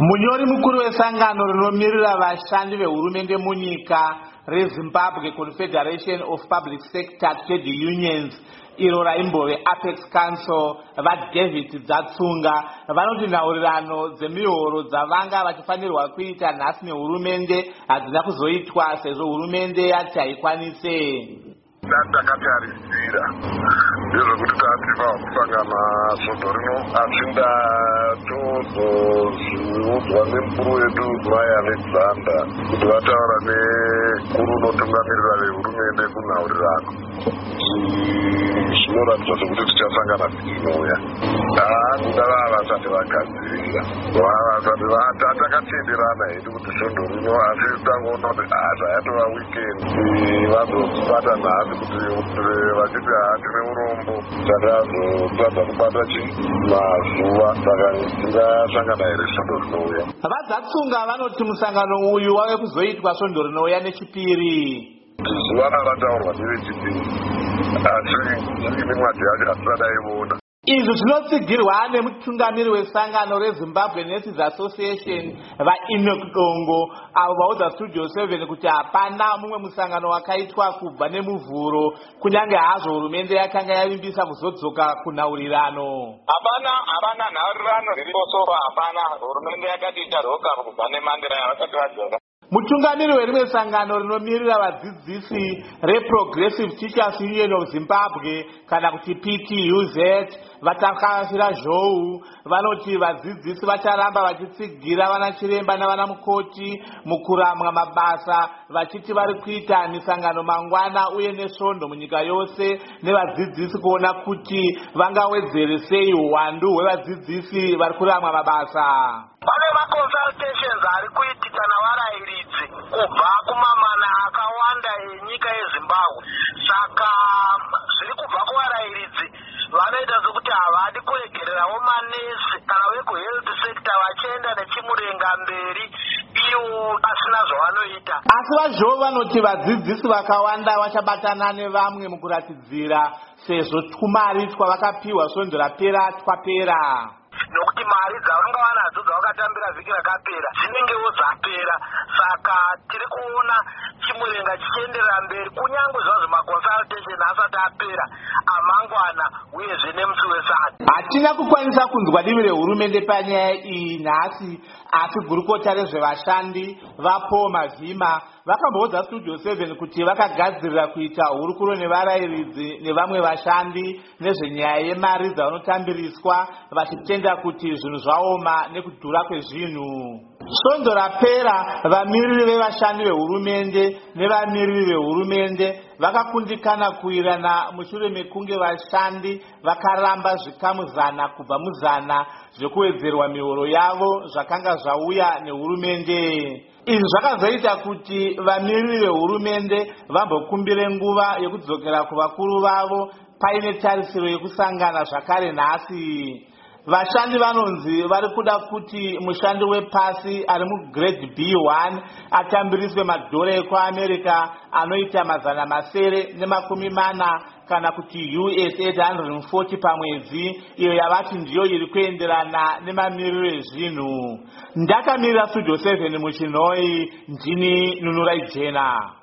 Munyori mukuru wesangano rinomirira vashandi vehurumende munyika reZimbabwe Confederation of Public Sector Trade Unions iro raimbove Apex Council vaDavid Dzatsunga vanoti nhaurirano dzemihoro dzavanga vachifanirwa kuita nhasi nehurumende hadzina kuzoitwa sezvo hurumende yati haikwanise. Ndakatarisira ndezvekuti tativa kusangana soto rino asi ndatozviudzwa nemukuru wedu Mai Alexander kuti vataura nemukuru unotungamirira vehurumende kunhaurirano zvinoratidza sokuti tichasangana zvinouya. Ndava vasati vagadzirira takatenderana hedu kuti svondo rino asi tangoona kuti zvayatova weekend vazobata nhasi kuti vachiti hatine urombo takazotadza kubata mazuva saka tingasangana here svondo rinouya. VaDzatsunga vanoti musangano uyu wave kuzoitwa svondo rinouya nechipiri. Zuva rataurwa nevechipiri asi ine mwedzi yacho hatisadaiona. Izvi zvinotsigirwa nemutungamiri wesangano reZimbabwe Nurses Association vaEnoch Dongo avo vaudza Studio 7 kuti hapana mumwe musangano wakaitwa kubva nemuvhuro kunyange hazvo hurumende yakanga yavimbisa kuzodzoka kunhaurirano. Hapana nhaurirano ririposoro, hapana. Hurumende yakati ichadzoka kubva nemandira yavasati vadzoka. Mutungamiri werimwe sangano rinomirira vadzidzisi reProgressive Teachers Union of Zimbabwe kana kuti PTUZ vatakashira Zhou vanoti vadzidzisi vacharamba vachitsigira vana chiremba navana mukoti mukuramwa mabasa vachiti vari kuita misangano mangwana uye nesvondo munyika yose nevadzidzisi kuona kuti vangawedzere sei uwandu hwevadzidzisi vari kuramwa mabasa. Pane maconsultations ari kuitika navarairidzi kubva kumamana akawanda enyika yeZimbabwe. Saka zviri kubva kuvarairidzi vanoita sokuti havadi kuregererawo manesi kana vekuhealth sector vachienda nechimurenga mberi iwo asina zvavanoita. Asi vaZhou vanoti vadzidzisi vakawanda vachabatana nevamwe mukuratidzira sezvo twumari twavakapiwa svondo rapera twapera. Nokuti mari dzaunenge wanadzo dzawakatambira vhiki rakapera dzinengewo dzapera, saka tiri kuona chimurenga chichienderera mberi kunyange zvazvo maconsultation asati apera amangwana uyezve nemusi wesati. Hatina kukwanisa kunzwa divi rehurumende panyaya iyi nhasi, asi gurukota rezvevashandi vaPaul Mavhima vakamboudza Studio 7 kuti vakagadzirira kuita hurukuro nevarairidzi nevamwe vashandi nezvenyaya yemari dzavanotambiriswa vachitenda kuti zvinhu zvaoma nekudhura kwezvinhu. Svondo rapera vamiriri vevashandi vehurumende nevamiriri vehurumende vakakundikana kuirana mushure mekunge vashandi vakaramba zvikamu 100 kubva mu100 zvekuwedzerwa mihoro yavo zvakanga zvauya nehurumende. Izvi zvakazoita kuti vamiriri vehurumende vambokumbire nguva yekudzokera kuvakuru vavo paine tarisiro yekusangana zvakare nhasi. Vashandi vanonzi vari kuda kuti mushandi wepasi ari mugrade B1 atambiriswe madhora ekuAmerica anoita $740 kana kuti US $840 pamwedzi, iyo yavati ndiyo iri kuenderana nemamiriro ezvinhu. Ndakamirira Studio 7 muChinoi, ndini Nunurai Jena.